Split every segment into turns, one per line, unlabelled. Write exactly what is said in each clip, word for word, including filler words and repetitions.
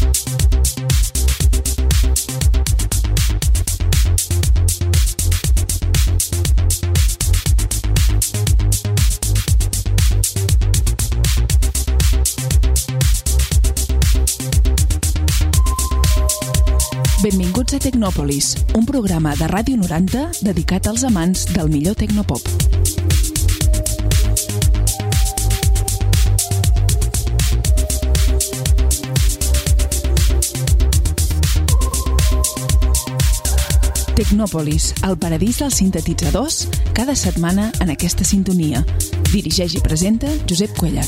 Benvinguts a Tecnòpolis, un programa de Ràdio noranta dedicat als amants del millor tecnopop. Tecnòpolis, el paradís dels sintetitzadors, cada setmana en aquesta sintonia. Dirigeix i presenta Josep Cuellar.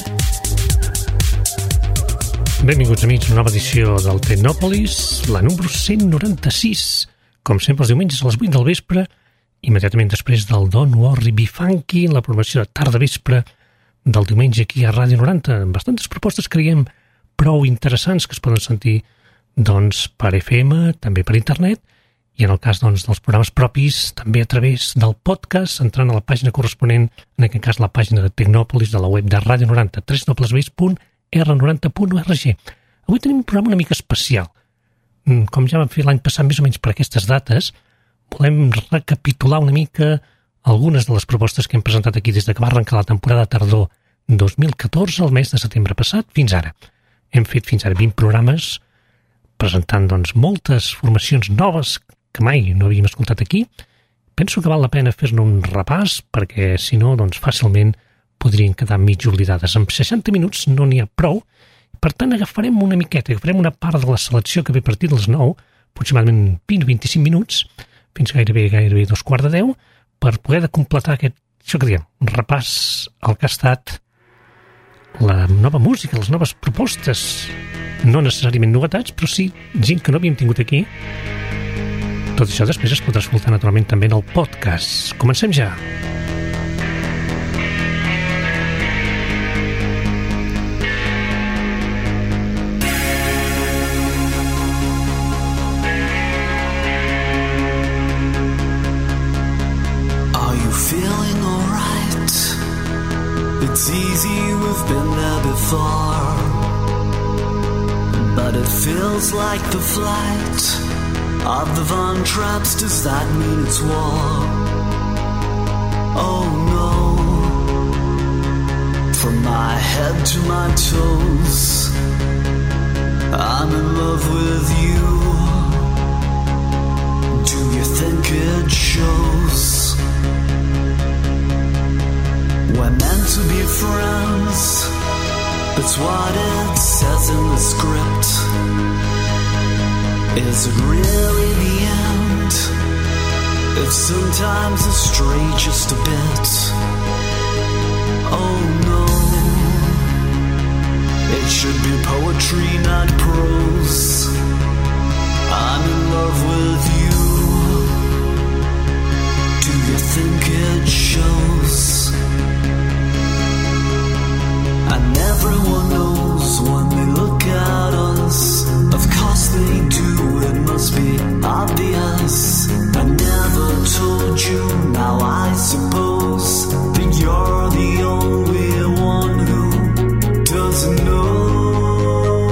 Benvinguts, amics, a una nova edició del Tecnòpolis, la número cent noranta-sis, com sempre els diumenges a les vuit del vespre, immediatament després del Don't Worry Be Funky, la programació de tarda-vespre del diumenge aquí a Ràdio noranta, amb bastantes propostes, creiem, prou interessants que es poden sentir doncs, per F M, també per internet, i en el cas doncs, dels programes propis, també a través del podcast, entrant a la pàgina corresponent, en aquest cas la pàgina de Tecnòpolis de la web de Ràdio noranta, w w w punt r noranta punt org. Avui tenim un programa una mica especial. Com ja vam fer l'any passat, més o menys per aquestes dates, volem recapitular una mica algunes de les propostes que hem presentat aquí des de que va arrencar la temporada tardor dos mil catorze, el mes de setembre passat, fins ara. Hem fet fins ara vint programes presentant doncs, moltes formacions noves que mai no havíem escoltat aquí. Penso que val la pena fer-ne un repàs perquè, si no, doncs, fàcilment podrien quedar mig oblidades. En seixanta minuts no n'hi ha prou, per tant agafarem una miqueta, agafarem una part de la selecció que ve a partir dels nou, aproximadament vint o vint-i-cinc minuts, fins gairebé gairebé dos quarts de deu, per poder completar aquest, això que diem, un repàs al que ha estat la nova música, les noves propostes, no necessàriament novetats, però sí gent que no havíem tingut aquí. Tot això després es podrà escoltar naturalment també en el podcast. Comencem ja!
It's easy, we've been there before, but it feels like the flight of the Von Trapps. Does that mean it's war? Oh no. From my head to my toes, I'm in love with you. Do you think it shows? We're meant to be friends, that's what it says in the script. Is it really the end? If sometimes I stray just a bit. Oh no, it should be poetry, not prose. I'm in love with you. Do you think it shows? And everyone knows when they look at us. Of course they do, it must be obvious. I never told you, now I suppose that you're the only one who doesn't know.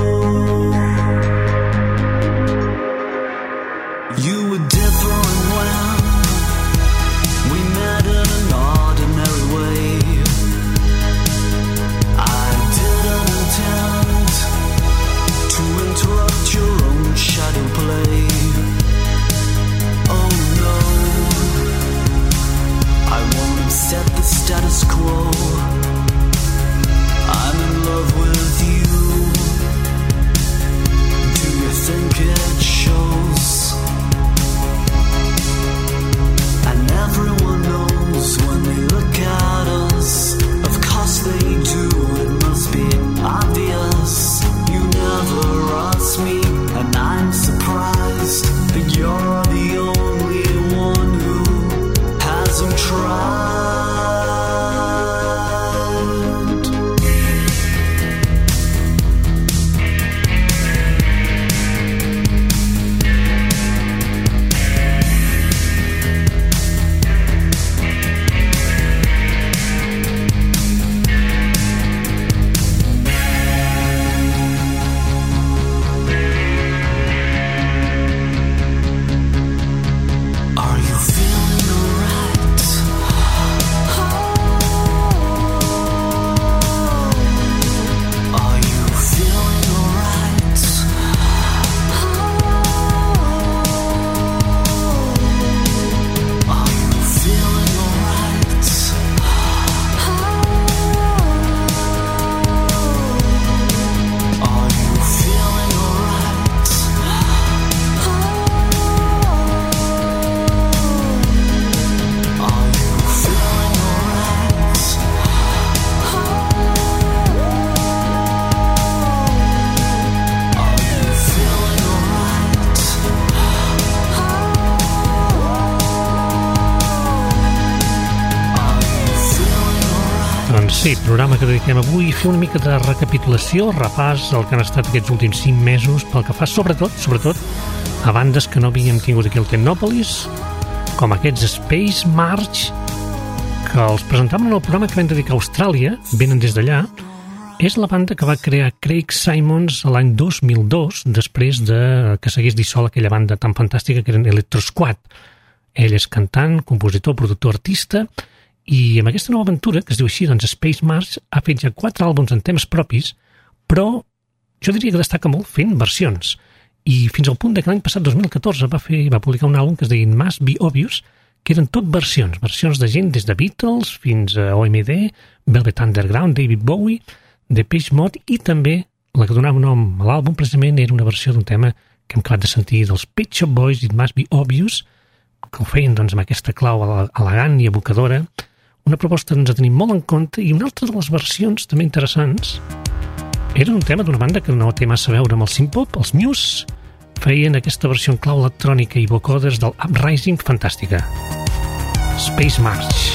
Sí, programa que dediquem avui a fer una mica de recapitulació, repàs del que han estat aquests últims cinc mesos, pel que fa sobretot, sobretot, a bandes que no havíem tingut aquí al Technopolis, com aquests Space March, que els presentàvem en el programa que vam dedicar a Austràlia, venen des d'allà. És la banda que va crear Craig Simons l'any dos mil dos, després de que s'hagués dissolt aquella banda tan fantàstica que eren Electro Squad. Ell és cantant, compositor, productor, artista, i amb aquesta nova aventura, que es diu així, doncs Space March, ha fet ja quatre àlbums en temes propis, però jo diria que destaca molt fent versions. I fins al punt que l'any passat, dos mil catorze, va, fer, va publicar un àlbum que es deia Must Be Obvious, que eren tot versions, versions de gent des de Beatles fins a O M D, Velvet Underground, David Bowie, Depeche Mode, i també la que donava nom a l'àlbum precisament era una versió d'un tema que hem acabat de sentir dels Pet Shop Boys, It Must Be Obvious, que ho feien doncs, amb aquesta clau elegant i evocadora, una proposta que ens ha tenir molt en compte, i una altra de les versions també interessants era un tema d'una banda que no té massa a veure amb el synth-pop. Els Muse feien aquesta versió en clau electrònica i vocoders del Uprising fantàstica. Space March.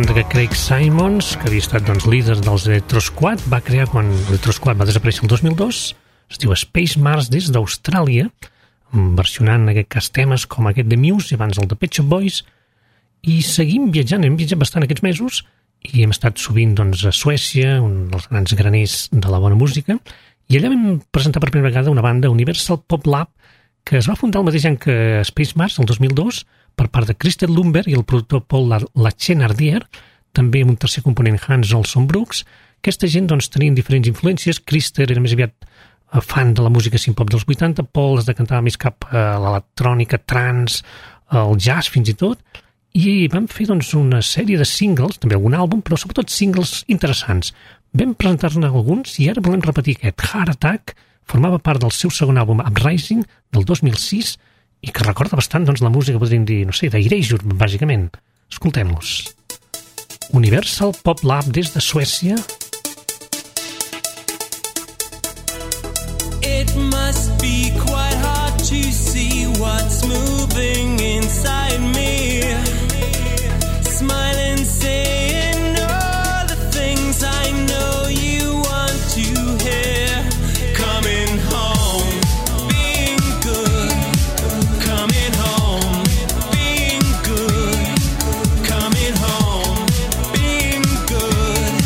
banda que Craig Simons, que havia estat doncs, líder dels Electro Squad, va crear quan l'Electro Squad va desaparèixer el dos mil dos. Es diu Space Mars des d'Austràlia, versionant en aquest cas temes com aquest de Muse i abans el de Pet Shop Boys. I seguim viatjant, hem viatjat bastant aquests mesos i hem estat sovint doncs, a Suècia, un dels grans graners de la bona música, i allà vam presentar per primera vegada una banda, Universal Pop Lab, que es va fundar el mateix any que Space Mars, el dos mil dos, per part de Christer Lundberg i el productor Paul Lachenardier, també amb un tercer component, Hans Olson Brooks. Aquesta gent doncs, tenien diferents influències. Christer era més aviat fan de la música synth-pop dels vuitanta, Paul es decantava més cap a l'electrònica, trance, el jazz fins i tot, i vam fer doncs, una sèrie de singles, també algun àlbum, però sobretot singles interessants. Vam presentar-ne alguns i ara volem repetir aquest. Heart Attack formava part del seu segon àlbum Uprising del dos mil sis i que recorda bastant doncs, la música, podríem dir, no sé, d'Erasure, bàsicament. Escoltem-los. Universal Pop Lab des de Suècia.
It must be quite hard to see what's moving inside me. Smiling, saying all the things I know you want to hear. Coming home, being good. Coming home, being good. Coming home, being good.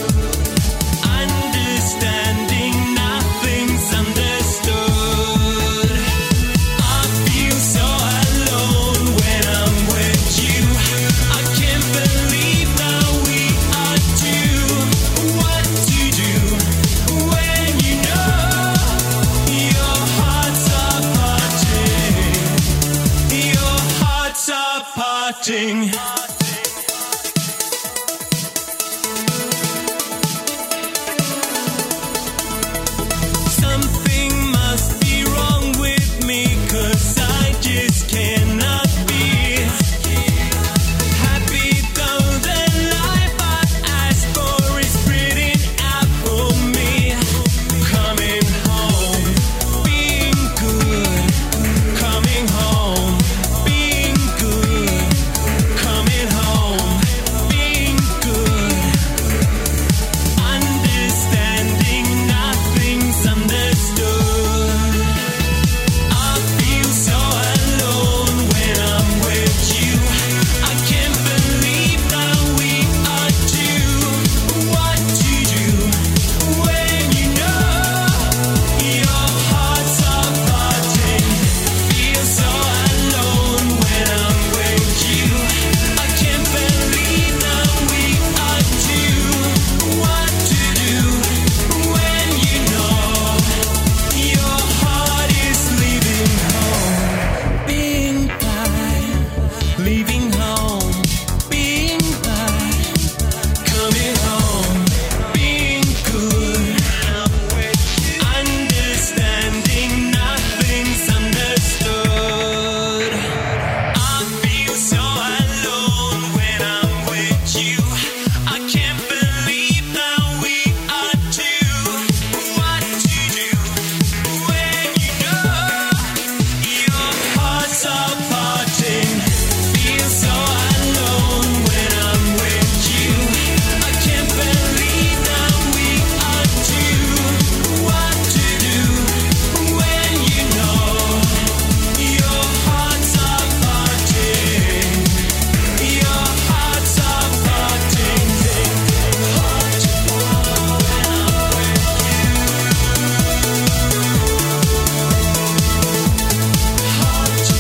Understanding nothing's understood. I feel so alone when I'm with you. I can't believe that we are two. What to do when you know your hearts are parting? Your hearts are parting. Something must be wrong with me, 'cause I just cannot be happy. Though the life I've asked for is pretty out for me. Coming home, being good. Coming home, being good. Coming home, being good. Understanding nothing's understood. I feel so alone when I'm with you. I can't believe that we are two. What to do when you know your hearts are parting? Feel so alone when I'm with you. I can't believe that we are two. What to do when you know your heart is leaving home, being bad, leaving home, being bad, coming home, being good, understanding nothing's understood. I feel so alone when I'm with you. I can't believe that we are two. What to do when you know your hearts are parting? Feel so alone when I'm with you. I can't believe that we are two. What to do when you know your hearts are parting? Your hearts are parting. Heart to heart when I'm with you. Heart to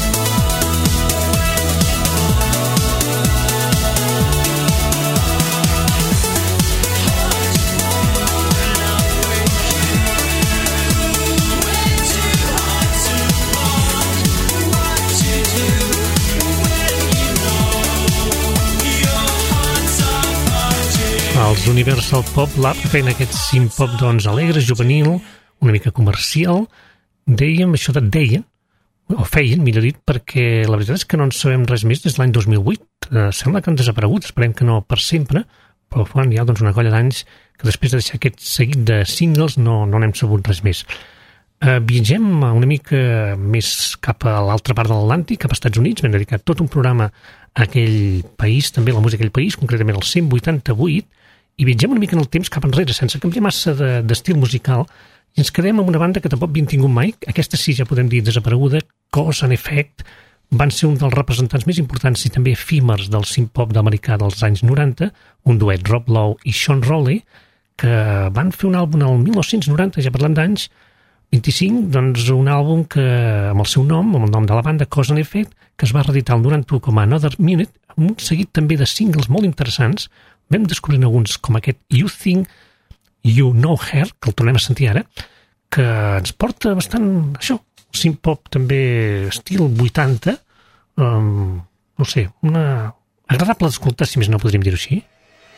Els Universal Pop Lab feien aquest synth-pop doncs, alegre, juvenil, una mica comercial. Dèiem això de deien, o feien, millor dit, perquè la veritat és que no en sabem res més des de l'any dos mil vuit. Eh, sembla que han desaparegut, esperem que no per sempre, però fan ja doncs, una colla d'anys que després de deixar aquest seguit de singles no no n'hem sabut res més. Eh, viatgem una mica més cap a l'altra part de l'Atlàntic, cap als Estats Units. M'hem dedicat tot un programa aquell país, també la música d'aquell país, concretament el cent vuitanta-vuit, i viatgem una mica en el temps cap enrere, sense canviar massa de, d'estil musical, i ens quedem amb una banda que tampoc havien tingut mai, aquesta sí ja podem dir desapareguda, Cause and Effect, van ser un dels representants més importants i també efímers del synth-pop d'americà dels anys noranta, un duet Rob Lowe i Sean Rowley, que van fer un àlbum el mil nou-cents noranta, ja parlant d'anys, vint-i-cinc, doncs un àlbum que, amb el seu nom, amb el nom de la banda, Cause and Effect, que es va reeditar el noranta-u com a Another Minute, amb un seguit també de singles molt interessants. Vam descobrir alguns com aquest You Think You Know Her, que el tornem a sentir ara, que ens porta bastant, això, synth-pop també estil vuitanta, um, no sé, una agradable d'escoltar, si més no podríem dir-ho així.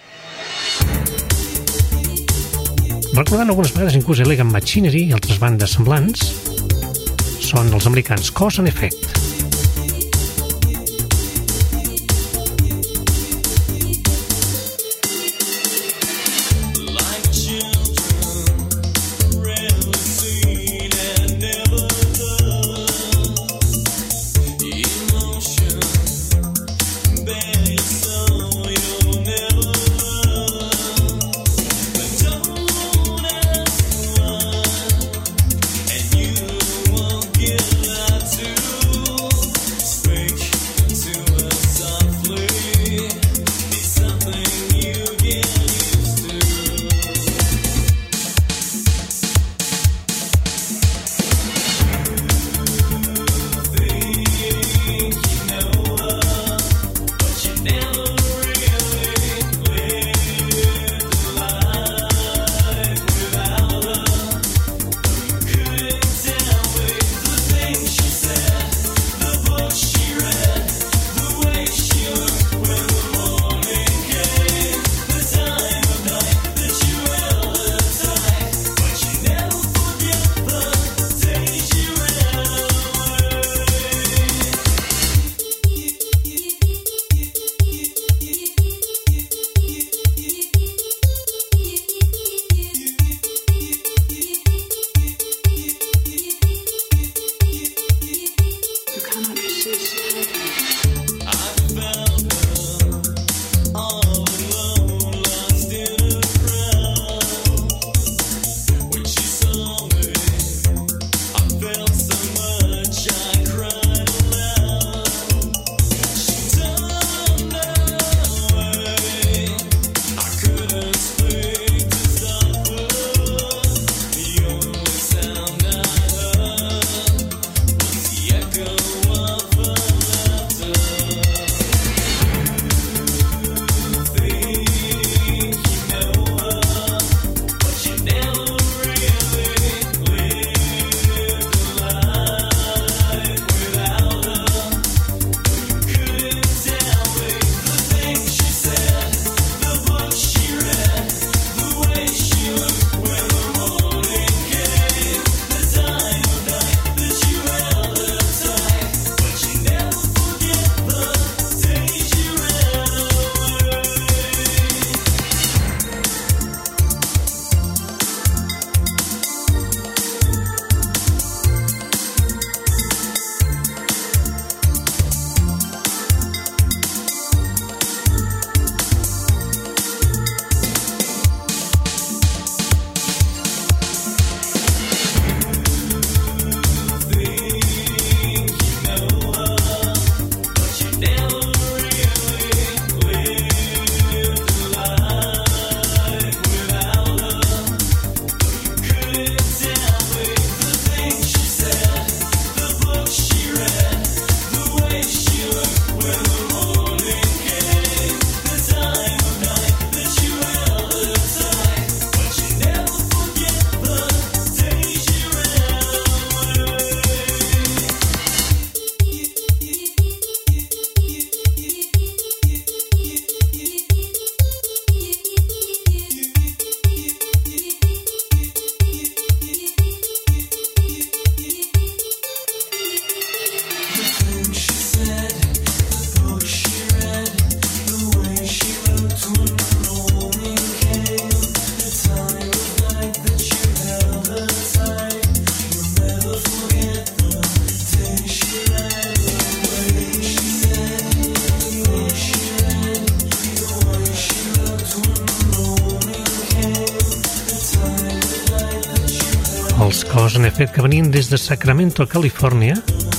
Recordant algunes vegades inclús Elegant Machinery i altres bandes semblants, són els americans Cause and Effect.
You won't get out to
Els cors, en efecte, que venien des de Sacramento, Califòrnia.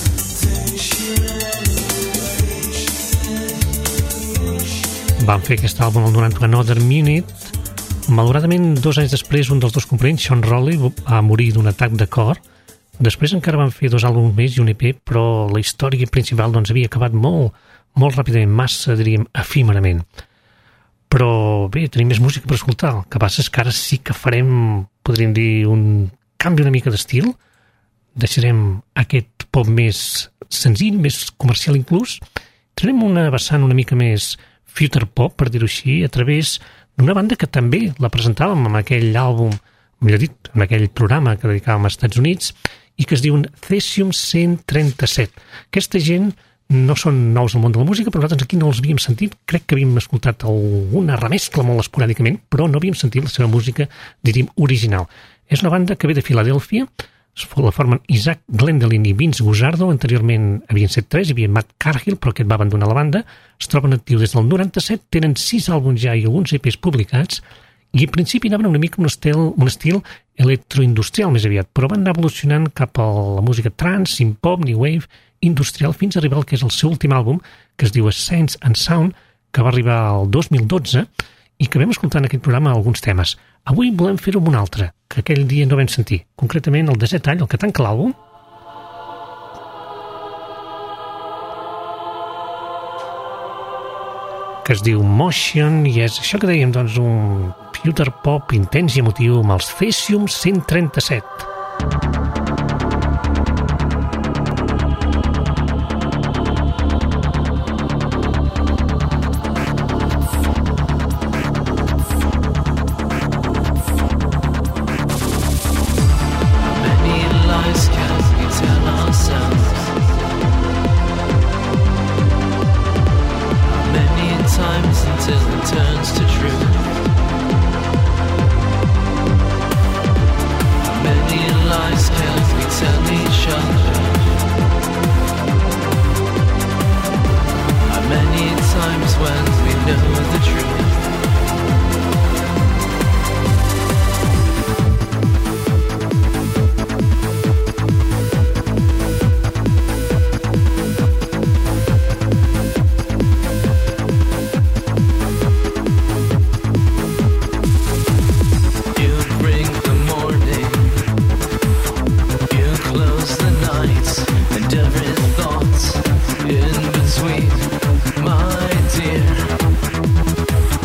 Van fer aquest àlbum el noranta Another Minute. Malauradament, dos anys després, un dels dos components, Sean Rowley, va morir d'un atac de cor. Després encara van fer dos àlbums més i un E P, però la història principal doncs, havia acabat molt, molt ràpidament, massa, diríem, efímerament. Però bé, tenim més música per escoltar. El que passa és que ara sí que farem, podríem dir, un canvi una mica d'estil. Deixarem aquest pop més senzill, més comercial inclús. Tenim una vessant una mica més future pop, per dir-ho així, a través d'una banda que també la presentàvem en aquell àlbum, millor dit, en aquell programa que dedicàvem als Estats Units, i que es diuen Cesium cent trenta-set. Aquesta gent no són nous al món de la música, però nosaltres aquí no els havíem sentit. Crec que havíem escoltat alguna remescla molt esporàdicament, però no havíem sentit la seva música, diríem, original. És una banda que ve de Filadèlfia, la formen Isaac Glendelin i Vince Guzzardo. Anteriorment havien set tres, hi havia Matt Cargill, però aquest va abandonar la banda. Es troben actius des del noranta-set, tenen sis àlbums ja i alguns E Pes publicats, i al principi anaven una mica un estil, un estil electroindustrial més aviat, però van anar evolucionant cap a la música trance, synth-pop, new wave, industrial, fins a arribar al que és el seu últim àlbum, que es diu Sense and Sound, que va arribar al dos mil dotze i que vam escoltar en aquest programa alguns temes. Avui volem fer-ho amb un altre, que aquell dia no vam sentir, concretament el desè tall, el que tanca l'àlbum, que es diu Motion, i és això que dèiem, doncs, un future pop intens i emotiu amb els Cesium cent trenta-set.
In between, my dear.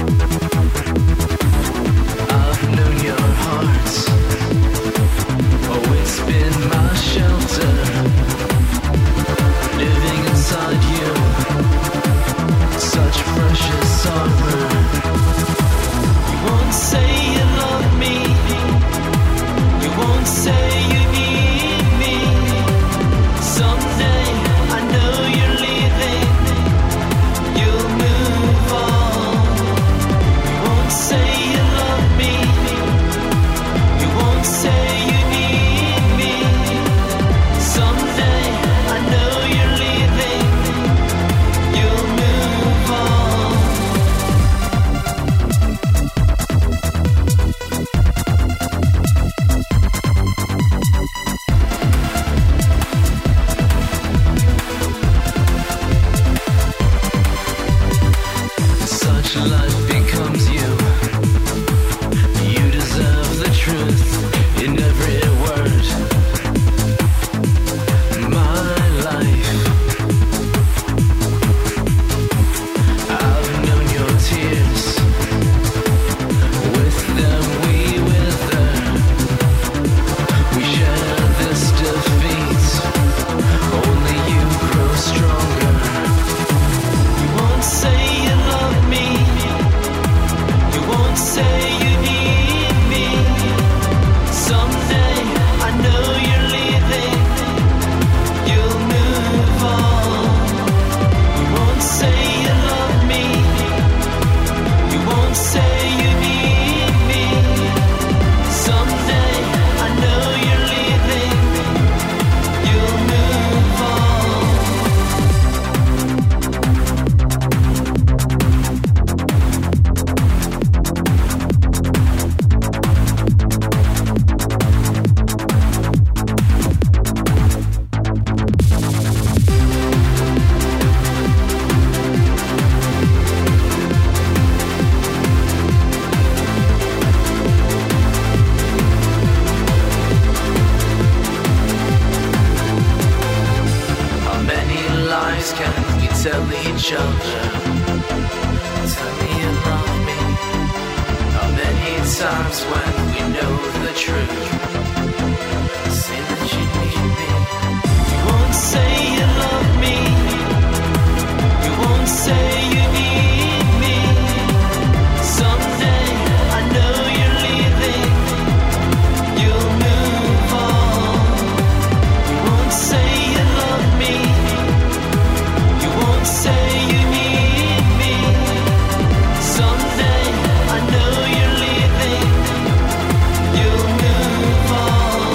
we know the truth. Say that you need me. You won't say you love me. You won't say you need me. Someday I know you're leaving. You'll move on. You won't say you love me. You won't say you need me. Someday I know you're leaving. You'll move on.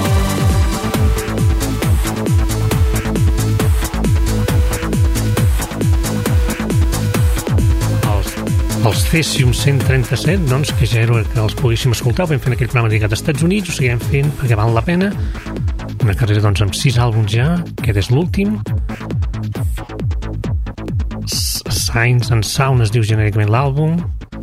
Els, els Cesium cent trenta-set, doncs, que ja era que els poguéssim escoltar, ho vam fent aquell programa dedicat als Estats Units, ho seguim fent perquè val la pena. Una carrera, doncs, amb sis àlbums ja, aquest és l'últim. S- Signs and Sound es diu genèricament l'àlbum.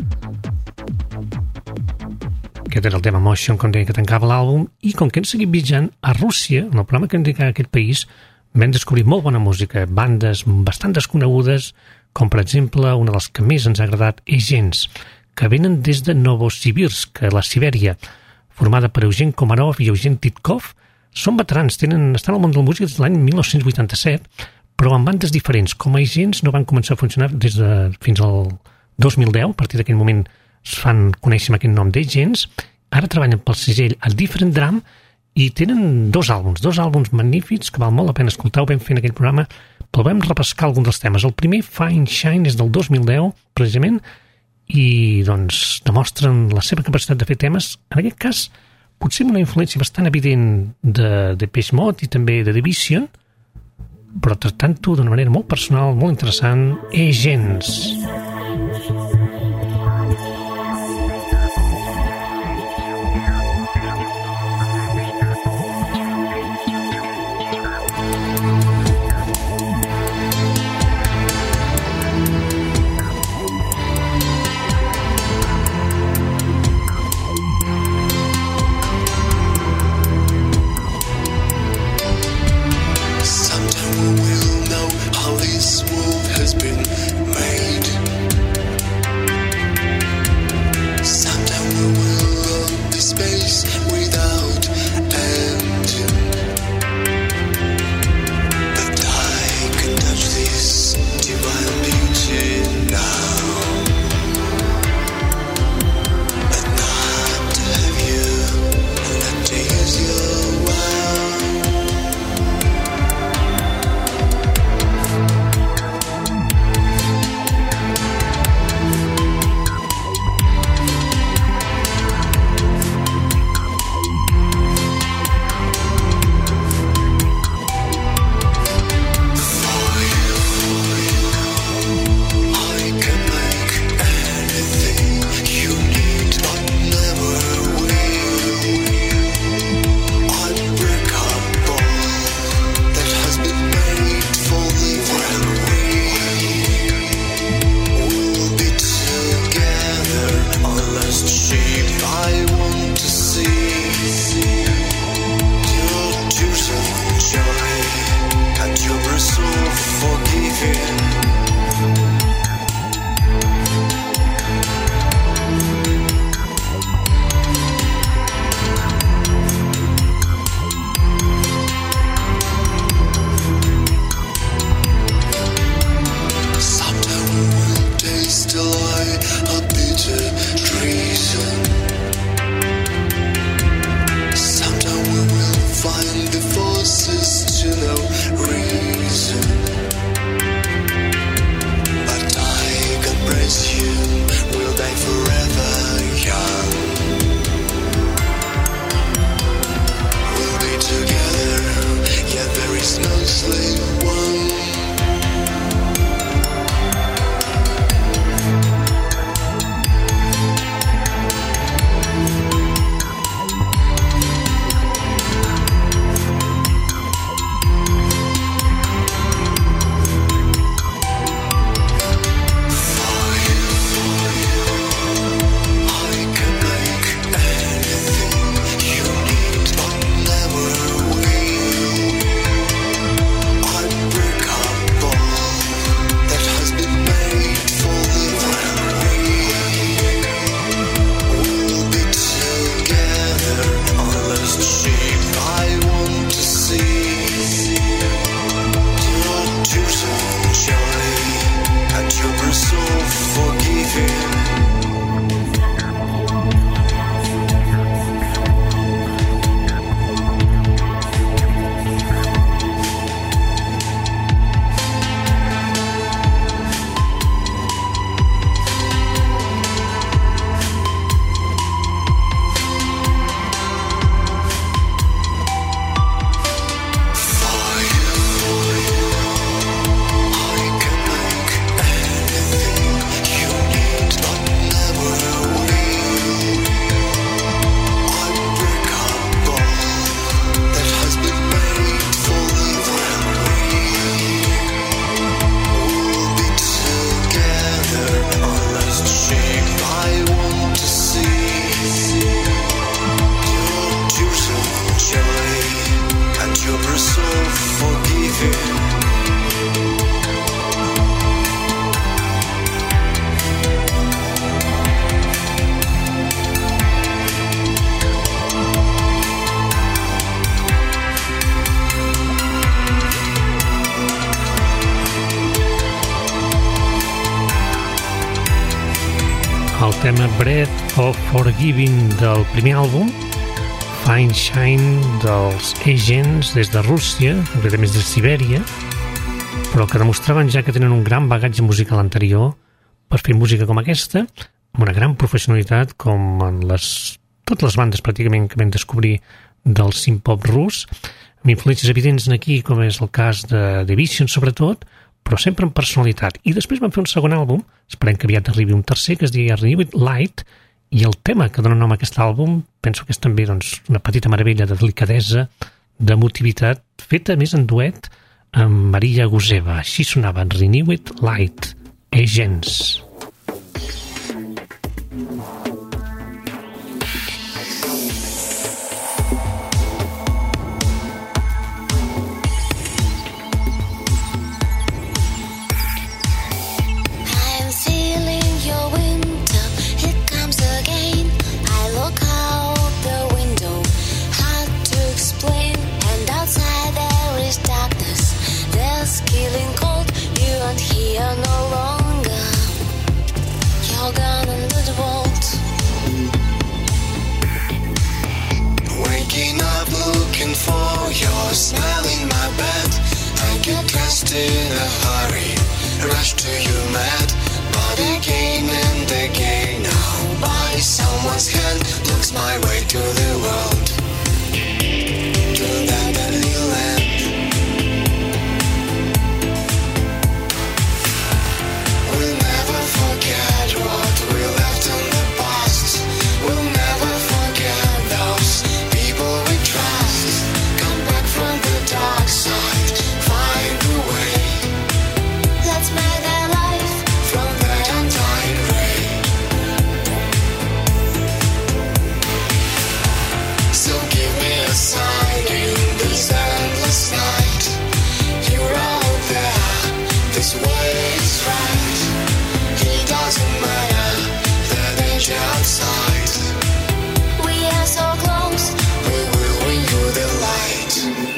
Aquest era el tema Motion, com deia, que tancava l'àlbum. I com que hem seguit viatjant a Rússia, en el programa que hem dedicat a aquest país, vam descobrir molt bona música, bandes bastant desconegudes, com per exemple una de les que més ens ha agradat, Agents, que venen des de Novosibirsk, a la Sibèria, formada per Eugen Komarov i Eugen Titkov. Són veterans, tenen, estan al món de la música des de l'any mil nou-cents vuitanta-set, però en bandes diferents. Com a Agents no van començar a funcionar des de fins al dos mil deu, a partir d'aquell moment es fan conèixer amb aquest nom d'Agents. Ara treballen pel segell A Different Drum i tenen dos àlbums, dos àlbums magnífics que val molt la pena escoltar. Ho vam fer en aquell programa, però vam repescar alguns dels temes. El primer, Fine Shine, és del dos mil deu, precisament, i doncs demostren la seva capacitat de fer temes, en aquest cas, potser amb una influència bastant evident de Depeche Mode i també de Division, però tractant-ho d'una manera molt personal, molt interessant, Agents.
Sometime we will know how this move has been made. Sometime we will run this space.
tema Bread of Forgiving del primer àlbum, Fine Shine dels Agents des de Rússia, concretament des de Sibèria, però que demostraven ja que tenen un gran bagatge musical anterior per fer música com aquesta, amb una gran professionalitat com en les, totes les bandes pràcticament que vam descobrir del synth-pop rus, amb influències evidents aquí, com és el cas de Division sobretot, però sempre amb personalitat. I després van fer un segon àlbum, esperem que aviat arribi un tercer, que es digui Renew It Light, i el tema que dona nom a aquest àlbum penso que és també doncs, una petita meravella de delicadesa, d'emotivitat, feta més en duet amb Maria Guseva. Així sonava en Renew It Light, Agents.
I'm feeling your winter, it comes again. I look out the window, hard to explain. And outside there is darkness, there's killing cold. You aren't here no longer, you're gone under the world.
Waking up looking for your smile in my bed. I get dressed in a hurry, rush to you mad. But again and again now, by someone's hand, looks my way to the world, to that deadly land. We'll never forget what we left in the past. We'll never forget those people we trust. Come back from the dark side, find a way.
Let's make their life
From that undying ray. So give me a sign in this endless night. You're out there, this way is right. It doesn't matter that edge outside.
we are so close.
We will bring you the light.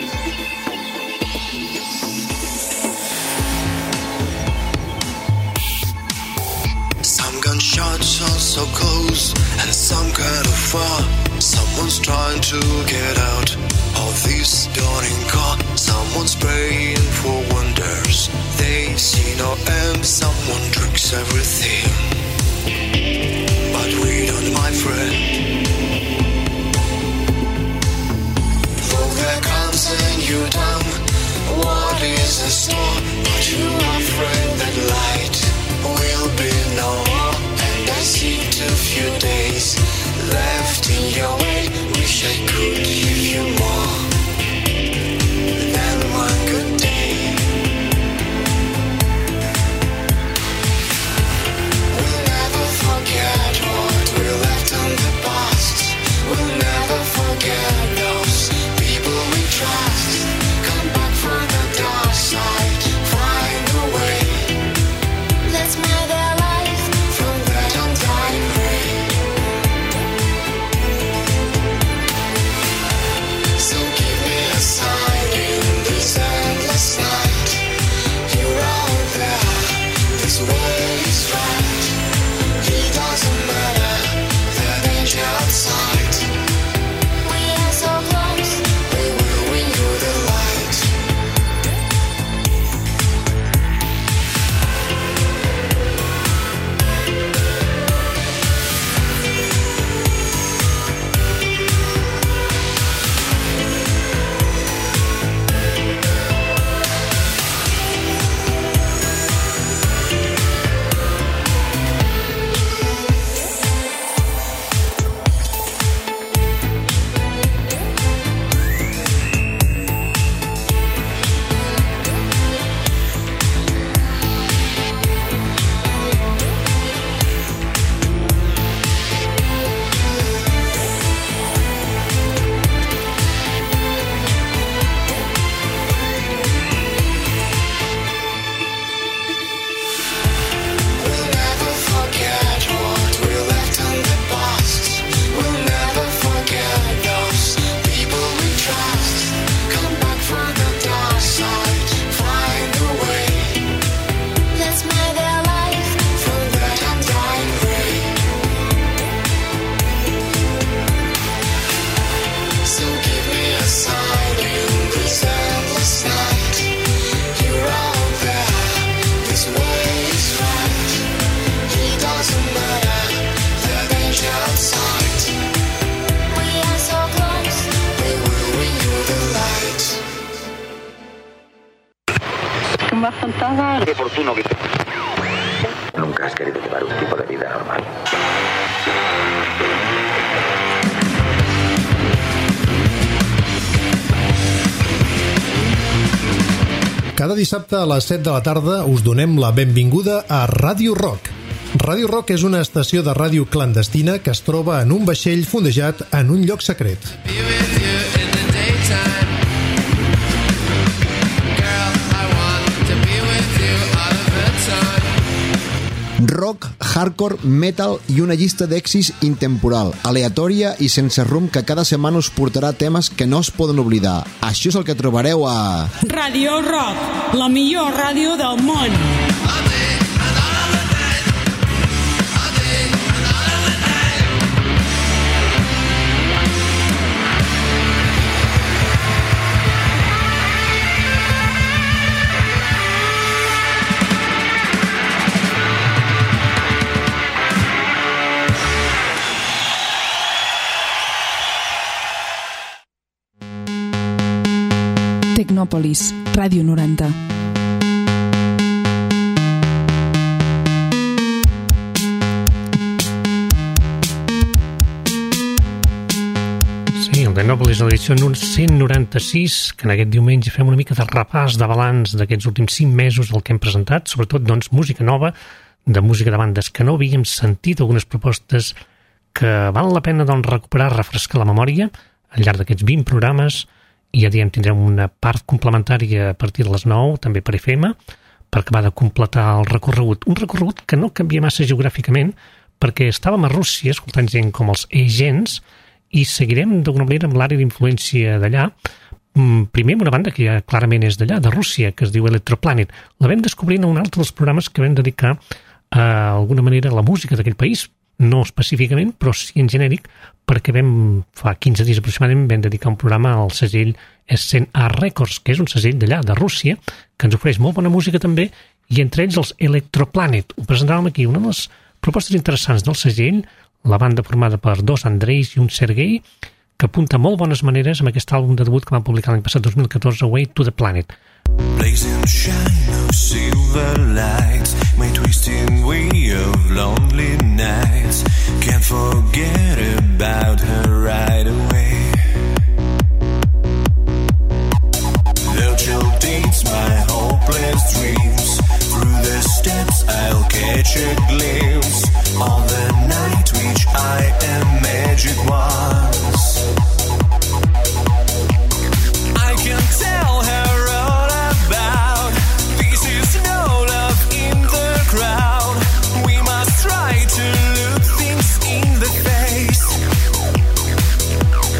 Some gunshots are so close and some kind of far. Someone's trying to get out of this dawning car. Someone's praying for wonders they see no end. Someone drinks everything, but we don't, my friend. Look, there comes a new dawn. What is in store? But you are afraid that light will be no more. And I see too few days left in your way. Wish I could give you more than one good day.
más tontadas.
Es oportuno que... Nunca has querido llevar un tipo de vida normal.
Cada dissabte a les set de la tarda us donem la benvinguda a Ràdio Rock. Ràdio Rock és una estació de ràdio clandestina que es troba en un vaixell fondejat en un lloc secret.
Rock, hardcore, metal i una llista d'èxits intemporal, aleatòria i sense rumb que cada setmana us portarà temes que no es poden oblidar. Això és el que trobareu a...
Ràdio Rock, la millor ràdio del món.
Tecnòpolis, Ràdio noranta.
Sí, el Tecnòpolis, l'edició cent noranta-sis, que en aquest diumenge fem una mica de repàs de balanç d'aquests últims cinc mesos del que hem presentat, sobretot doncs música nova, de música de bandes que no havíem sentit, algunes propostes que val la pena doncs recuperar, refrescar la memòria al llarg d'aquests vint programes. I ja diem, tindrem una part complementària a partir de les nou, també per F M, per acabar de completar el recorregut. Un recorregut que no canvia massa geogràficament, perquè estàvem a Rússia escoltant gent com els Agents i seguirem d'alguna manera amb l'àrea d'influència d'allà. Primer amb una banda que ja clarament és d'allà, de Rússia, que es diu Electroplanet. La vam descobrir en un altre dels programes que vam dedicar a alguna manera a la música d'aquell país, no específicament, però sí en genèric, perquè vam, fa quinze dies aproximadament, vam dedicar un programa al segell S cent A Records, que és un segell d'allà, de Rússia, que ens ofereix molt bona música també, i entre ells els Electroplanet. Ho presentàvem aquí, una de les propostes interessants del segell, la banda formada per dos Andreis i un Sergei, que apunta molt bones maneres amb aquest àlbum de debut que van publicar l'any passat dos mil catorze, Way to the Planet.
Blazing shine of silver lights, my twisting way of lonely nights. Can't forget about her right away. They'll chill dates my hopeless dreams. Through the steps I'll catch a glimpse of the night which I am magic once. I can tell her about. This is no love in the crowd. We must try to look things in the face.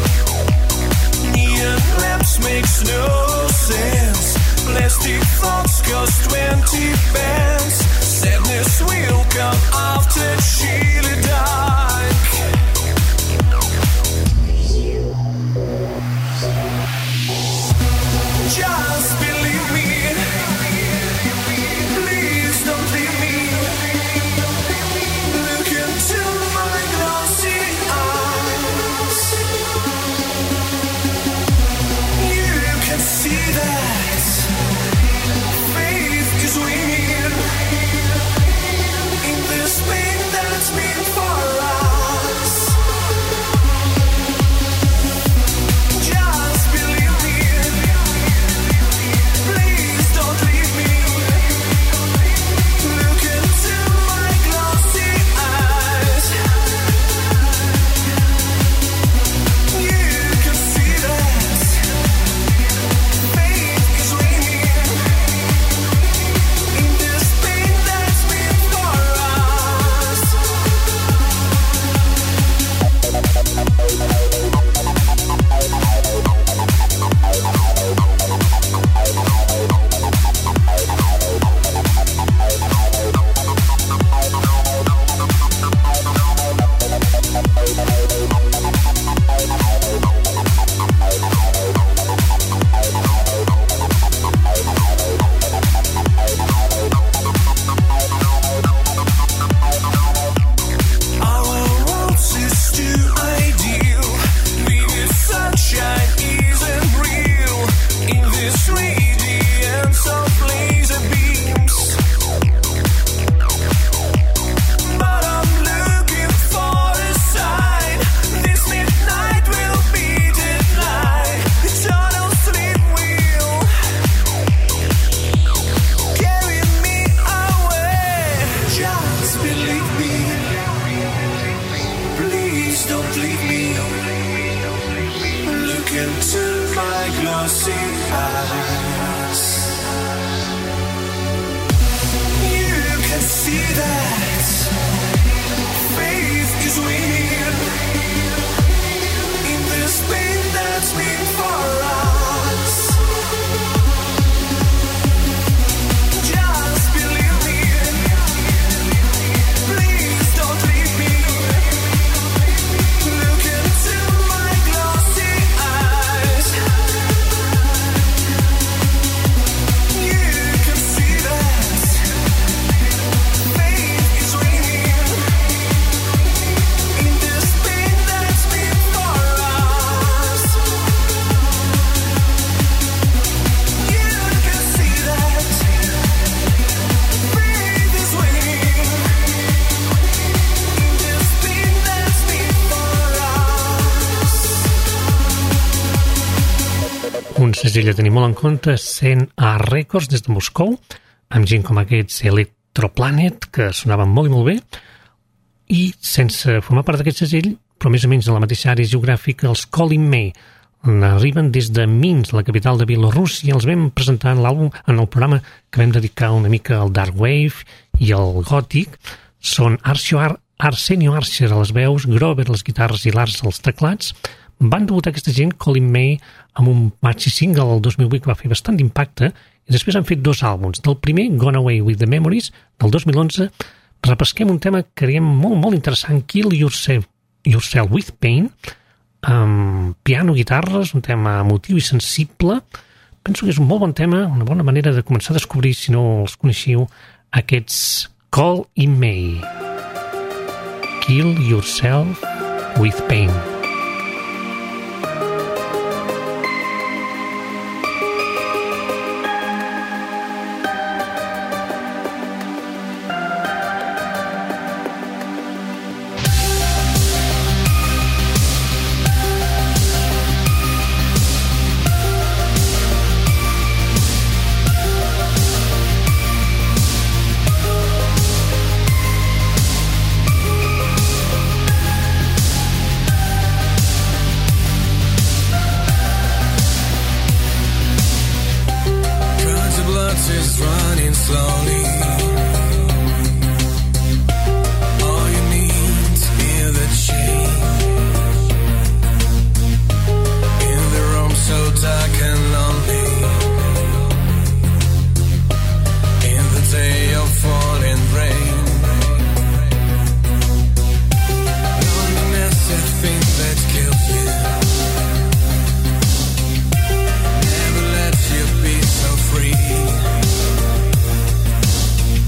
into my glossy eyes. You can see that faith is winning in this pain that's been for us. Just believe me, please don't leave me. Look into my glossy eyes. You can see that faith is winning in this pain that's been for us. You can see that faith is winning in this pain that's been for us.
Un segell a tenir molt en compte, cent A Records des de Moscou, amb gent com aquests Electroplanet, que sonaven molt i molt bé, i sense formar part d'aquest segell, però més o menys de la mateixa àrea geogràfica, els Calling May arriben des de Minsk, la capital de Bielorússia. Els vam presentar en l'àlbum, en el programa que vam dedicar una mica al Dark Wave i al Gòtic. Són Arsenio, Ar Arsenio Archer a les veus, Grover a les guitarres i Lars als teclats. Van debutar aquesta gent, Calling May, amb un maxi single el dos mil vuit que va fer bastant d'impacte, i després han fet dos àlbums. Del primer, Gone Away with the Memories, del dos mil onze, repesquem un tema que creiem molt, molt interessant, Kill Yourself, Yourself with Pain, amb piano, guitarres, un tema emotiu i sensible. Penso que és un molt bon tema, una bona manera de començar a descobrir, si no els coneixiu, aquests Calling May. Kill Yourself with Pain.
Crowds of blood is running slowly. All you need to hear the change in the room so dark and lonely. In the day of falling rain, loneliness is the thing that kills you. Never let you be so free.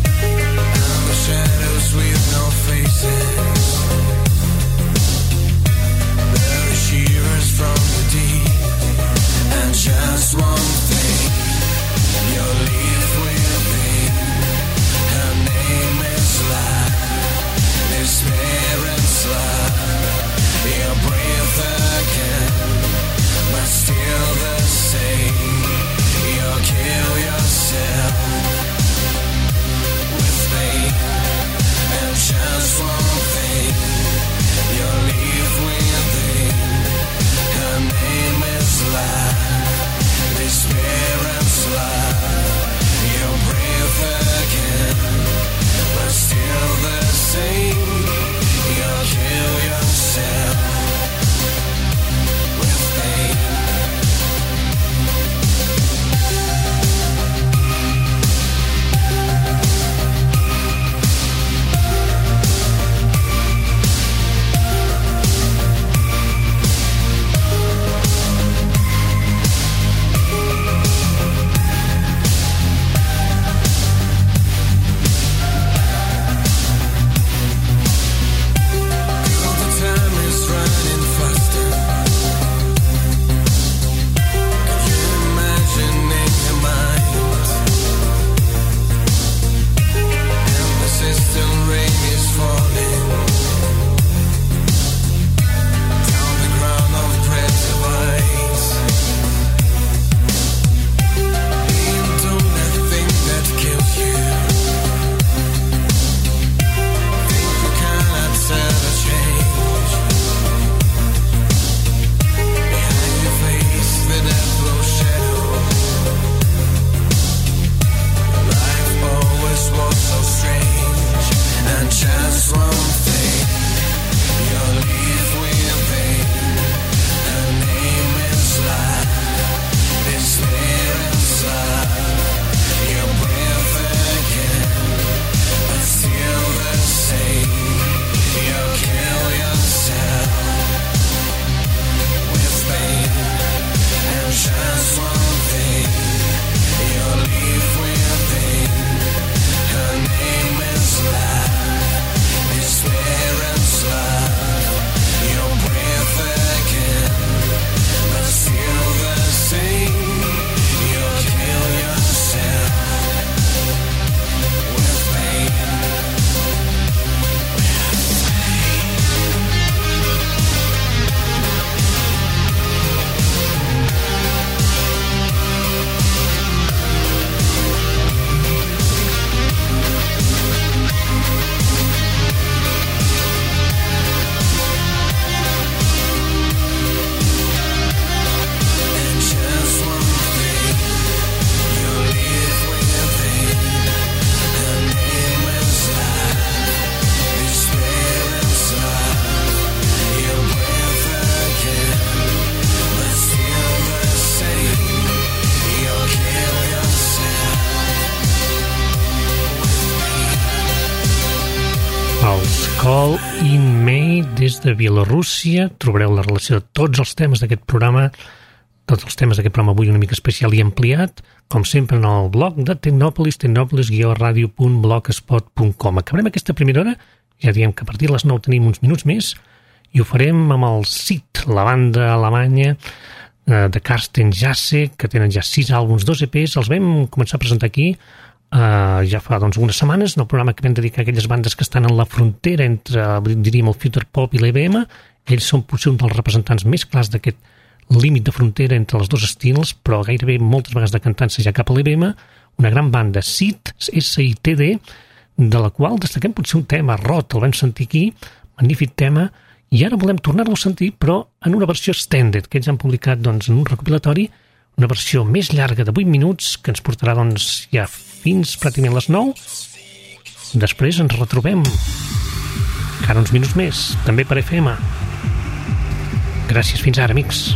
Call in May des de Bielorússia. Trobareu la relació de tots els temes d'aquest programa, tots els temes d'aquest programa avui una mica especial i ampliat, com sempre en el blog de Tecnòpolis, tecnòpolis guió radio punt blogspot punt com. Acabarem aquesta primera hora, ja diem que a partir de les nou tenim uns minuts més, i ho farem amb el S I T, la banda alemanya eh, de Carsten Jasse, que tenen ja sis àlbums, dos E Pes. Els vam començar a presentar aquí Uh, ja fa doncs, unes setmanes, en el programa que vam dedicar a aquelles bandes que estan en la frontera entre, diríem, el future pop i l'E B M. Ells són potser un dels representants més clars d'aquest límit de frontera entre els dos estils, però gairebé moltes vegades de cantant-se ja cap a l'E B M. Una gran banda, S I T, S I T D, de la qual destaquem potser un tema, Rot, el vam sentir aquí, magnífic tema, i ara volem tornar-lo a sentir, però en una versió extended, que ells han publicat doncs, en un recopilatori, una versió més llarga de vuit minuts, que ens portarà doncs, ja fins pràcticament les nou. Després ens retrobem encara uns minuts més, també per F M. Gràcies, fins ara, amics.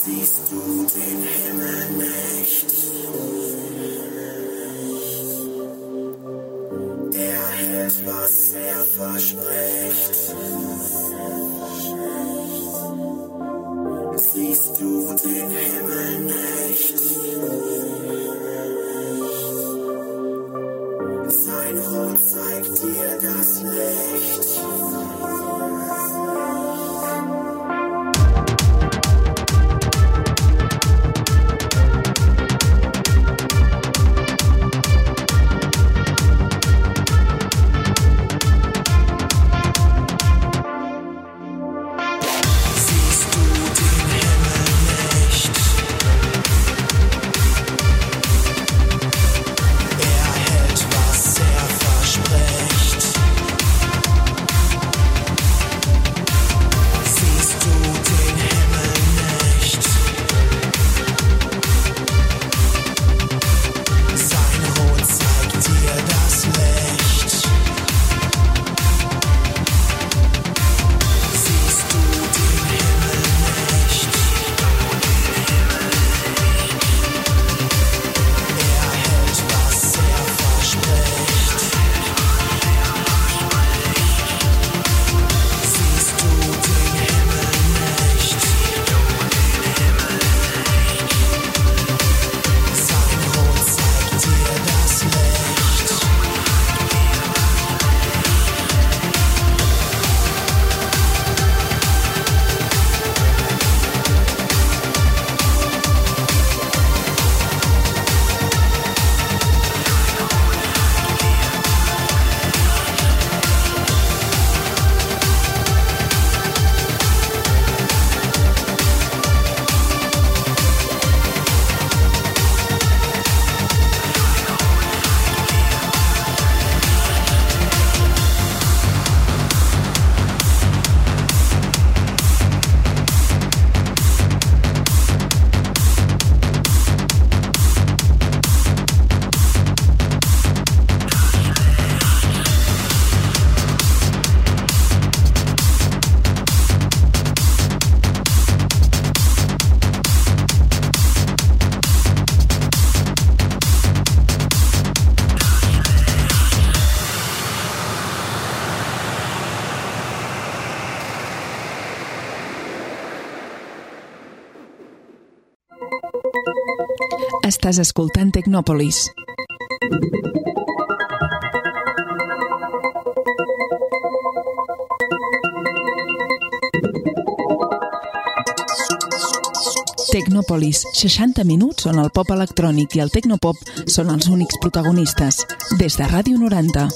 Siehst du den Himmel nicht? Er hält, was er verspricht. Siehst du den Himmel nicht? Sein Rot zeigt dir das Licht.
Estàs escoltant Tecnòpolis. Tecnòpolis, seixanta minuts on el pop electrònic i el tecnopop són els únics protagonistes. Des de Ràdio noranta.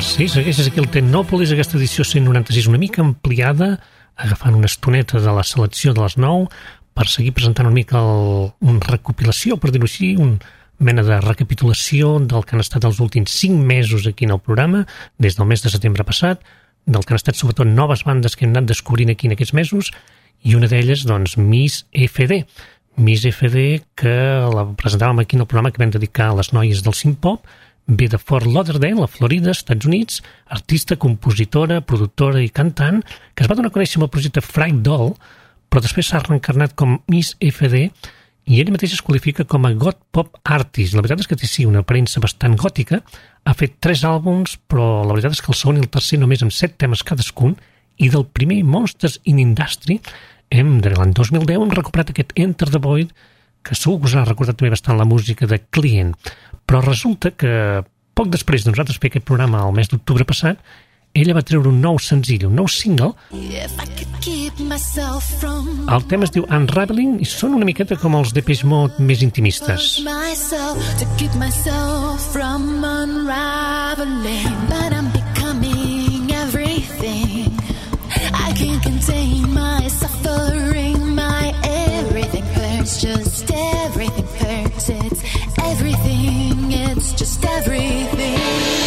Sí, segueixes aquí el Tecnòpolis, aquesta edició cent noranta-sis, una mica ampliada, agafant una estoneta de la selecció de les nou per seguir presentant una mica el, una recopilació, per dir-ho així, un mena de recapitulació del que han estat els últims cinc mesos aquí en el programa, des del mes de setembre passat, del que han estat sobretot noves bandes que hem anat descobrint aquí en aquests mesos, i una d'elles, doncs, Miss F D. Miss F D, que la presentàvem aquí en el programa que vam dedicar a les noies del synth-pop, ve de Fort Lauderdale, a Florida, Estats Units, artista, compositora, productora i cantant, que es va donar a conèixer amb el projecte Fright Doll, però després s'ha reencarnat com Miss F D i ella mateixa es qualifica com a God Pop Artist. La veritat és que té sí una aparença bastant gòtica, ha fet tres àlbums, però la veritat és que el segon i el tercer només amb set temes cadascun, i del primer Monsters in Industry hem, de l'any dos mil deu, hem recuperat aquest Enter the Void, que segur que us ha recordat també bastant la música de Client. Però resulta que poc després de nosaltres fer aquest programa el mes d'octubre passat, ella va treure un nou senzill, un nou single. El tema es diu Unraveling i són una miqueta com els Depeche Mode més intimistes.
I can't contain my suffering, my everything hurts, just everything hurts, it's everything, it's just everything.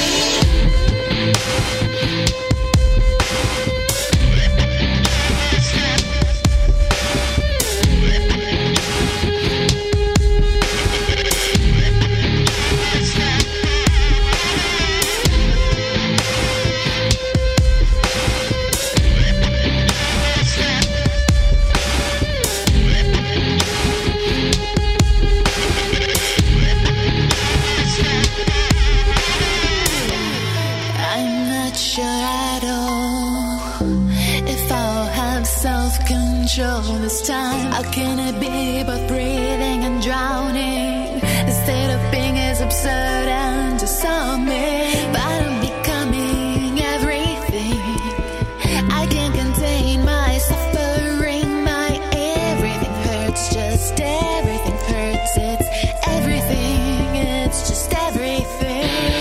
Self-control this time. How can it be both breathing and drowning? The state of being is absurd and disarming, but I'm becoming everything. I can't contain my suffering, my everything hurts, just everything hurts, it's everything, it's just everything.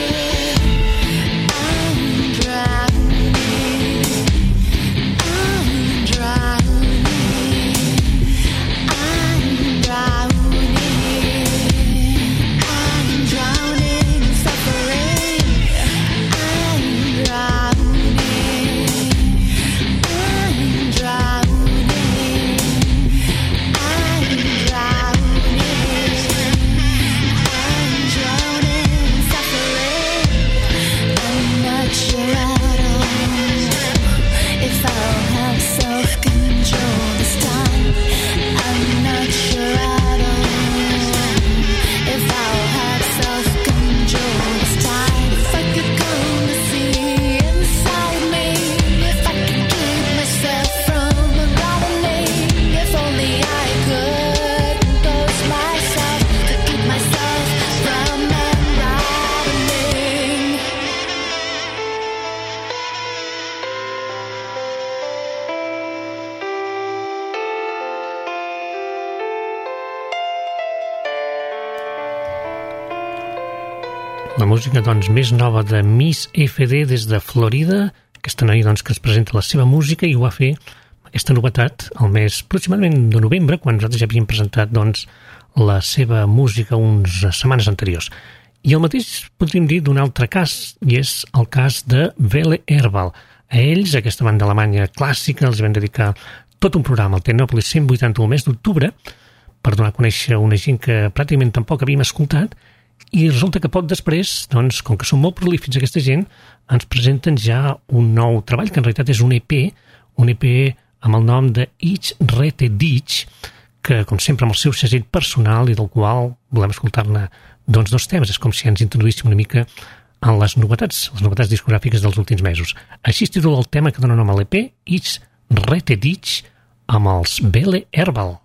La música doncs, més nova de Miss F D des de Florida, aquesta noia doncs, que es presenta la seva música i ho va fer aquesta novetat el mes aproximadament de novembre, quan nosaltres ja havíem presentat doncs, la seva música uns setmanes anteriors. I el mateix podríem dir d'un altre cas, i és el cas de Vele Herbal. A ells, aquesta banda alemanya clàssica, els vam dedicar tot un programa, el Tecnòpolis cent vuitanta-u, el mes d'octubre, per donar a conèixer una gent que pràcticament tampoc havíem escoltat, i resulta que poc després, doncs, com que són molt prolífics aquesta gent, ens presenten ja un nou treball, que en realitat és un E P, un E P amb el nom de Ich Rette Dich, que, com sempre, amb el seu segell personal i del qual volem escoltar-ne doncs, dos temes. És com si ens introduíssim una mica en les novetats, les novetats discogràfiques dels últims mesos. Així es titula el tema que dona nom a l'E P, Ich Rette Dich, amb els Vele Herbal.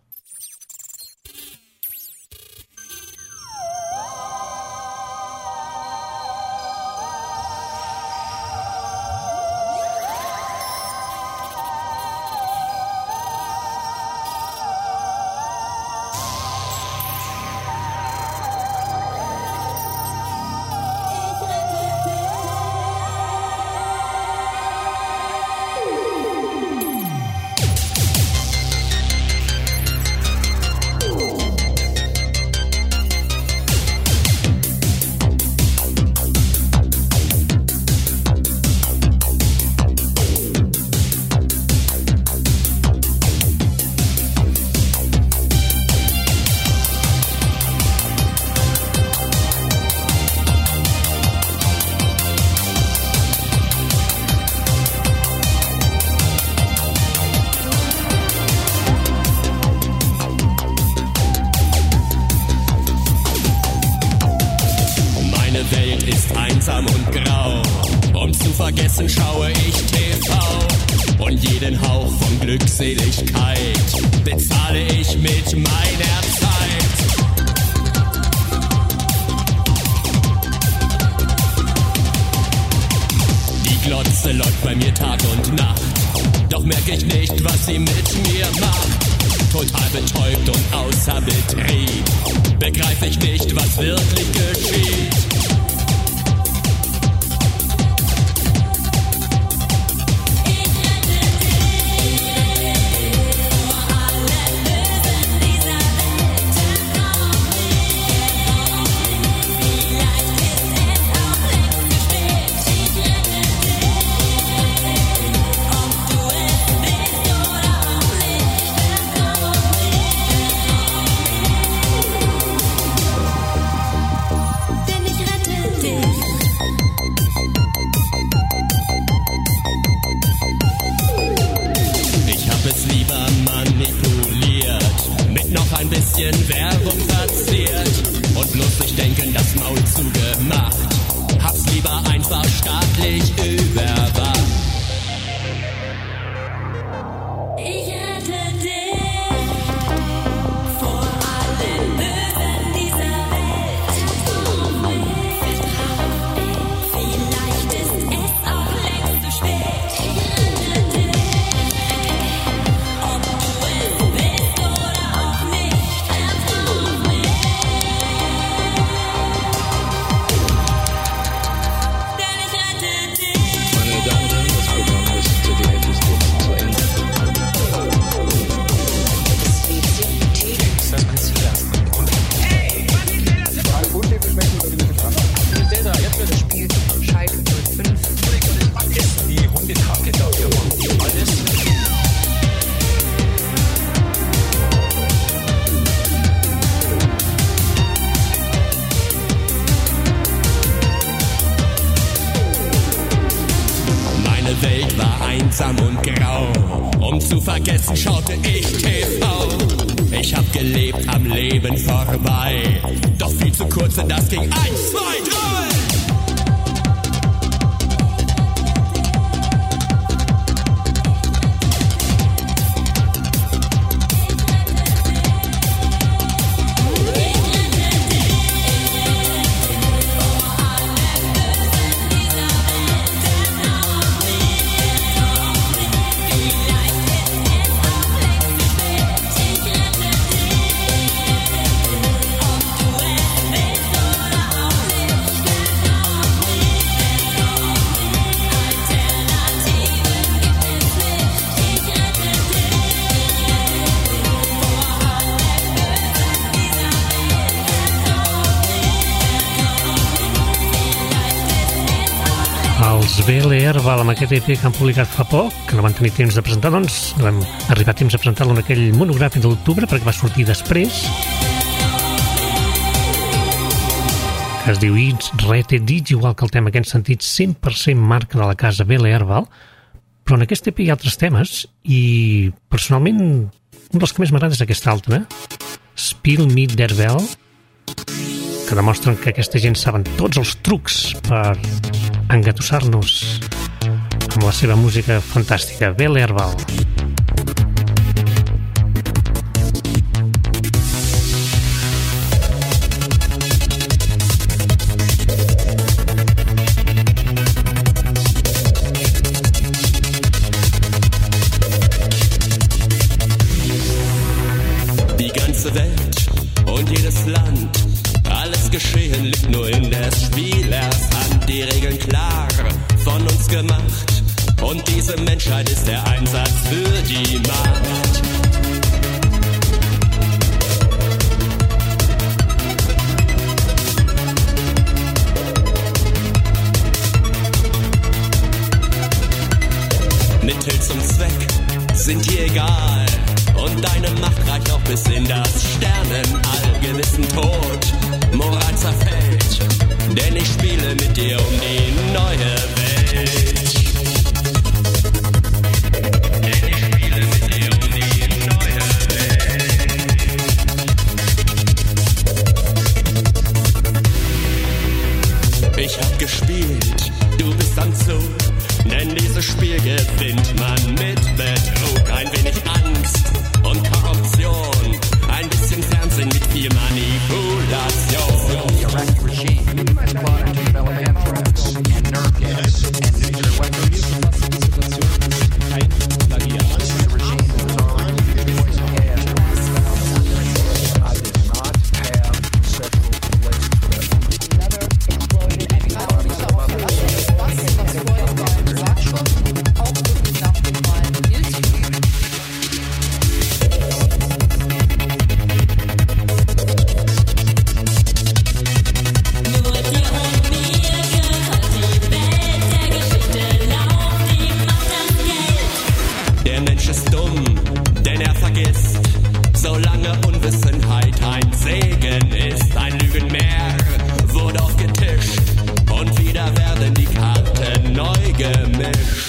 Ich
einsam und grau. Um zu vergessen schaue ich T V und jeden Hauch von Glückseligkeit bezahle ich mit meiner Zeit. Die Glotze läuft bei mir Tag und Nacht, doch merke ich nicht, was sie mit mir macht. Total betäubt und außer Betrieb, begreife ich nicht, was wirklich geschieht. Werbung verziert und bloß nicht denken, das Maul zugemacht. Hab's lieber einfach staatlich überwacht. Ich rette dich vor allen Bösen dieser Welt. Vielleicht ist es auch längst zu spät. Ich rette dich, ob du es willst oder auch nicht. Welt war einsam und grau. Um zu vergessen schaute ich T V. Ich hab gelebt am Leben vorbei. Doch viel zu kurz und das ging eins, zwei, drei.
Els B L Herval amb aquest E P que han publicat fa poc, que no van tenir temps de presentar, doncs vam arribar a temps de presentar-lo en aquell monogràfic d'octubre perquè va sortir després, que es diu It's Rated Dig, igual que el tema que hem sentit cent per cent marca de la casa B L Herval, però en aquest E P hi ha altres temes i personalment un dels que més m'agrada és aquest altre, Spill Me Der Bell, que demostren que aquesta gent saben tots els trucs per engatussar-nos amb la seva música fantàstica. B L Herval.
Die ganze Welt und jedes Land, alles Geschehen liegt nur in des Spielers Hand. Die Regeln klar von uns gemacht und diese Menschheit ist der Einsatz für die Macht. Mittel zum Zweck sind dir egal und deine Macht reicht auch bis in das Sternenall. Gewissen Tod, Moral zerfällt, denn ich spiele mit dir um die neue Welt. Denn ich spiele mit dir um die neue Welt. Ich hab gespielt unsere Unwissenheit ein Segen ist. Ein Lügenmeer wurde aufgetischt und wieder werden die Karten neu gemischt.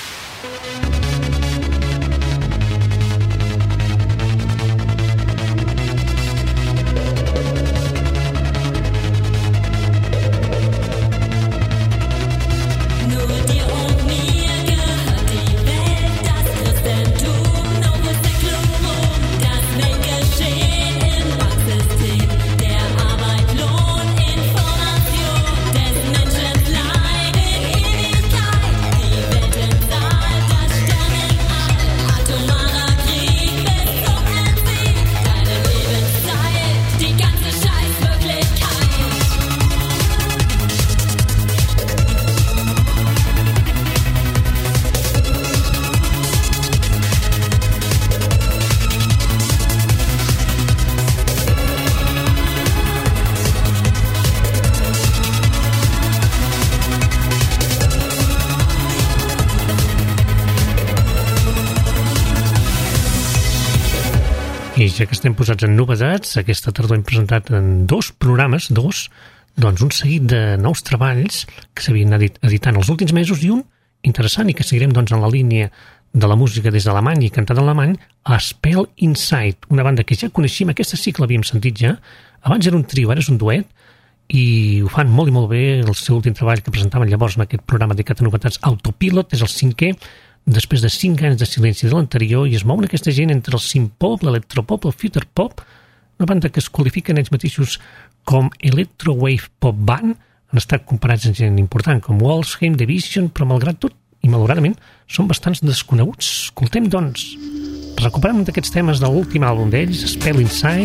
I ja que estem posats en novetats, aquesta tardor hem presentat en dos programes, dos, doncs un seguit de nous treballs que s'havien edit, editant els últims mesos i un interessant i que seguirem doncs en la línia de la música des d'Alemanya i cantat en alemany, a Spell Inside, una banda que ja coneixíem, aquesta sí que l'havíem sentit ja, abans era un trio, ara és un duet, i ho fan molt i molt bé. El seu últim treball que presentaven llavors en aquest programa dedicat a novetats, Autopilot, és el cinquè, després de cinc anys de silenci de l'anterior, i es mouen aquesta gent entre el synth-pop, l'electropop, el future pop, una banda que es qualifiquen ells mateixos com Electro-Wave Pop Band, han estat comparats amb gent important com Wolfsheim, Division, però malgrat tot, i malauradament, són bastants desconeguts. Escoltem, doncs, recuperem un d'aquests temes de l'últim àlbum d'ells, Spell Inside,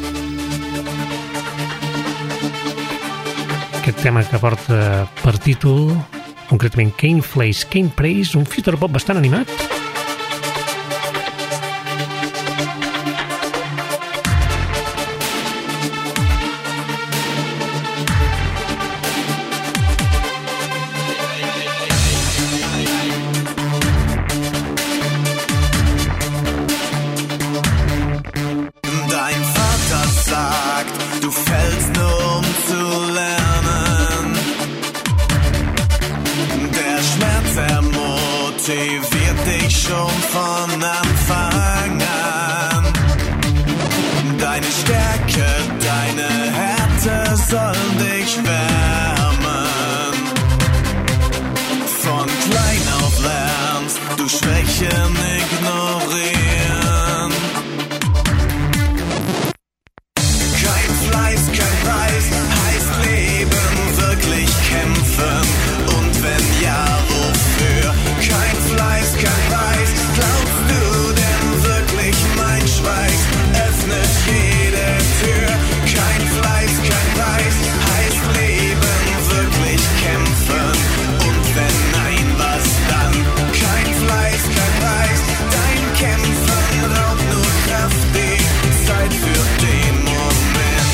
aquest tema que porta per títol concretament Kane Flays, Kane Praise, un future pop bastant animat.
Dein Vater sagt, du fällst nur um zu lernen. Der Schmerz ermotiviert dich schon von Anfang an. Deine Stärke, deine Härte sollen dich wärmen. Von klein auf lernst du Schwächen ignorieren. Kein Fleiß, kein Preis, heißt Leben wirklich kämpfen. Und wenn ja, wofür? Kein Fleiß, kein Preis, glaubst du denn wirklich mein Schweiß öffnet jede Tür? Kein Fleiß, kein Preis, heißt Leben wirklich kämpfen. Und wenn nein, was dann? Kein Fleiß, kein Preis, dein Kämpfen raubt nur Kraft, die Zeit für den Moment.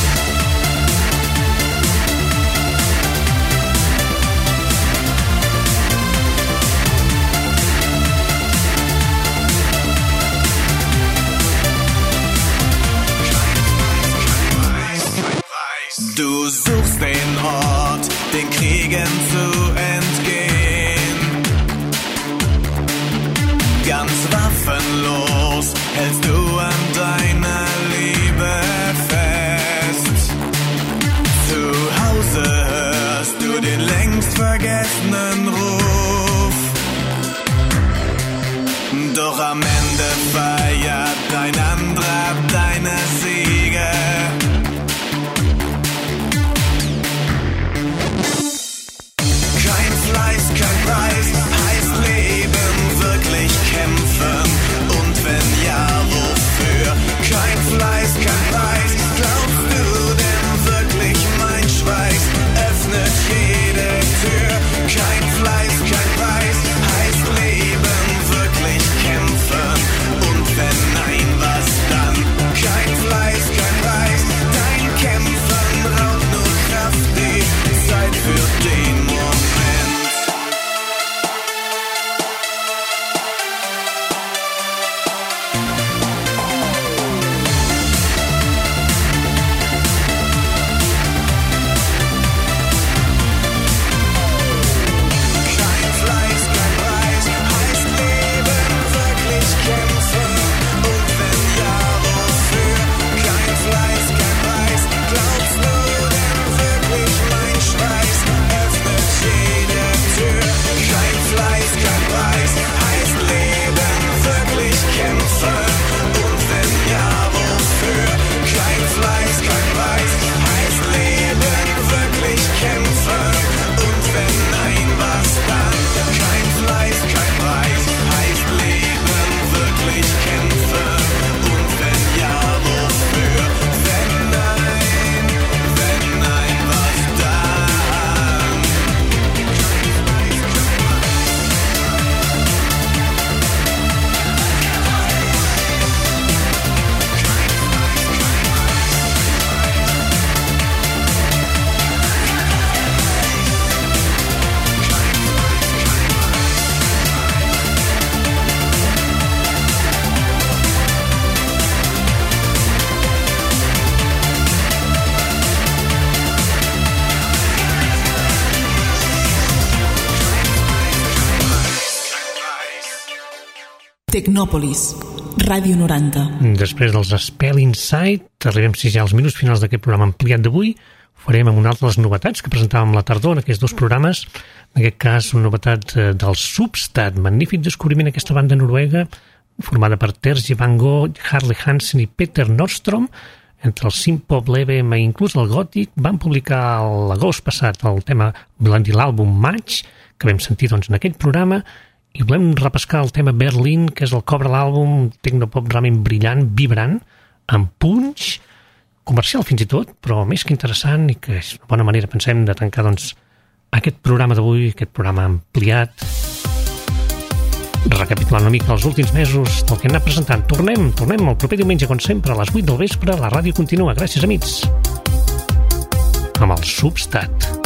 Du suchst den Ort, den Kriegen zu entgehen. Ganz waffenlos hältst du an deiner Liebe fest. Zu Hause hörst du den längst vergessenen Ruf. Doch am Ende feiert ein anderer deine Siege. Kein Fleiß, kein Preis, heißt Leben wirklich kämpfen. Und wenn ja, wofür? Kein Fleiß, kein Preis, glaubst du denn wirklich mein Schweiß öffnet jede Tür? Kein Fleiß, kein Preis, heißt Leben wirklich kämpfen.
Tecnòpolis, Ràdio noranta.
Després dels Spell Inside, arribem si ja als minuts finals d'aquest programa ampliat d'avui. Ho farem amb una altra de les novetats que presentàvem la tardor en aquests dos programes. En aquest cas, una novetat del Substat, magnífic descobriment aquesta banda noruega, formada per Terje Van Gogh, Harley Hansen i Peter Nordstrom. Entre el synth-pop, l'E B M i inclús el gòtic, van publicar l'agost passat el tema Blondie, l'àlbum Match, que vam sentir doncs, en aquell programa, i volem repescar el tema Berlin, que és el que obre l'àlbum, tecnopop realment brillant, vibrant, amb punch, comercial fins i tot, però més que interessant i que és una bona manera, pensem, de tancar doncs, aquest programa d'avui, aquest programa ampliat, recapitulant una mica els últims mesos del que hem anat presentant. Tornem, tornem el proper diumenge, com sempre, a les vuit del vespre. La ràdio continua. Gràcies, amics. Amb el Substat.